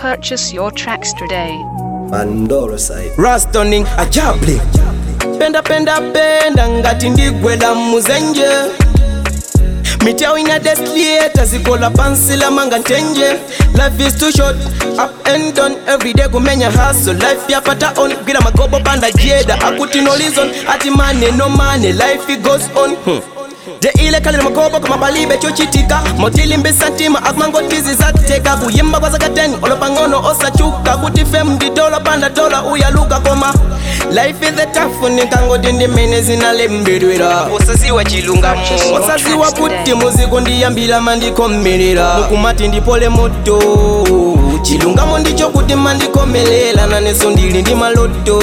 Purchase your tracks today. Mandoro side Rastoning ajabli Penda ngati ndigwela muzenje Mitao ina deslieta zikola pansila manga ntenje Life is too short, up and down every day kumenya hustle Life ya pata on, gira magobo panda jeda Akuti no reason, ati money no money Life it goes on Je ile kali na makobo kama balibe chochitika Motili mbe santima akmango tizi zateka Kuyimba kwa zakateni olopangono osa chuka Kuti fem di dola panda dola uyaluka koma Life is the tough nikango dindi mene zina lembedwera Osaziwa chilungamu Osaziwa puti muziko ndiyambila mandiko mmelera Mukumati ndipole moto Chilungamo ndicho kuti mandiko melela Naneso ndili ndi maloto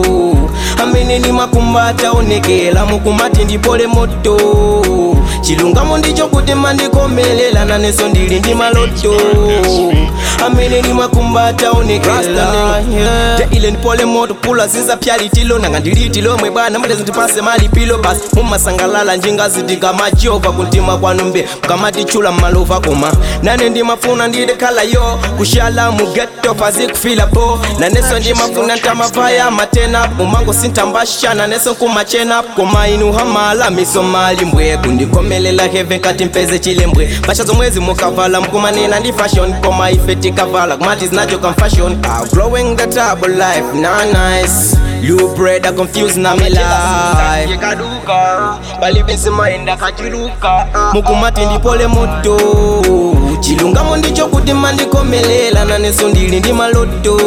Amene ni makumbata onekela Mukumati ndipole moto Chilungamo ndicho kuti mandiko melela Naneso ndili ndi maloto Amene ni makumbata onekela Je ile nipole moto pula ziza pyali tilo Nanga ndilitilo mwebana mwede zintipase mali pilo Bas mumasangalala njinga zitika machova Kuntima kwa numbe mkamati chula malova koma Nane ndi mafuna ndide kala yo Kushala mu ghetto fazi kufila po Naneso ndi mafuna ntamavaya matena Mumango sintambasha naneso kumachena Koma inu hamala misomali mbwe Kundikomelela heaven kati mpeze chilembwe Basha zomwezi mukavala mkumanena ndi fashion Koma ifeti kavala kumati zinacho confession Growing the trouble life, nah nice You bread a confused na me life Yekaduka, balibisi maenda kachiruka Mukumati ndipole moto Chilungamo ndicho kuti mandikomelela Naneso ndili ndi maloto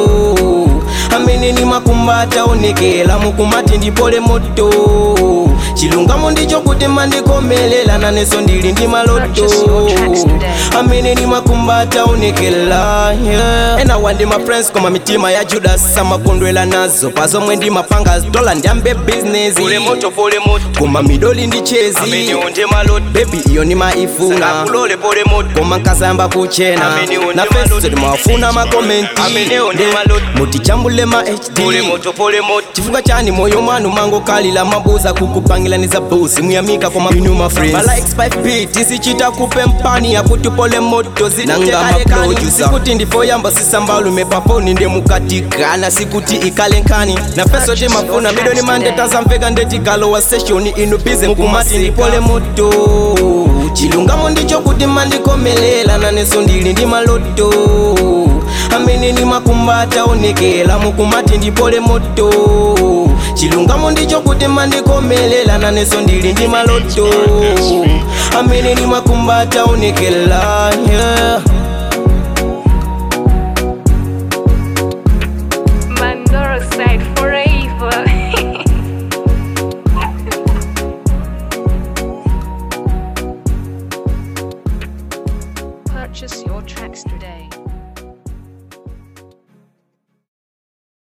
Amene ni makumbata onekela Mukumati ndipole moto Chilungamo ndicho kuti mandikomelela Naneso ndili ndi maloto Amene ni makumbata onekela Ena wandi my friends koma mitima ya Judas Samakondwela nazo pazo mwendi mapanga Dola ndiambe business Pole moto Koma midoli ndi chezi Amene onde maloto Baby iyo ni maifuna Kulole pole moto Koma nkazamba kuchena Na face mawafuna makomenti Amene onde maloto Muti chambule ma HD Pole moto Chifunga chani moyo manu mango kalila mabuza Kukupangila niza busi Muyamika koma inu ma friends Bala X5 beat Isi chita kupe mpani Ya kuti pole moto Nanga maplojusa Sikuti ndifo yamba sisambalu Mepaponi nde mukatika Na sikuti ikalenkani Na feso te mafuna Midoni mande taza mvega ndeti galo wa session Inu bize Mukumati ndipole moto Chilungamo ndicho kuti mandikomelela Naneso ndili ndi maloto Amene ni makumbata onekela Mukumati ndipole moto Chilungamo ndicho kuti mandikomelela Naneso ndili ndi maloto Amene ni makumbata onekela Mandoro side forever. Purchase your tracks today.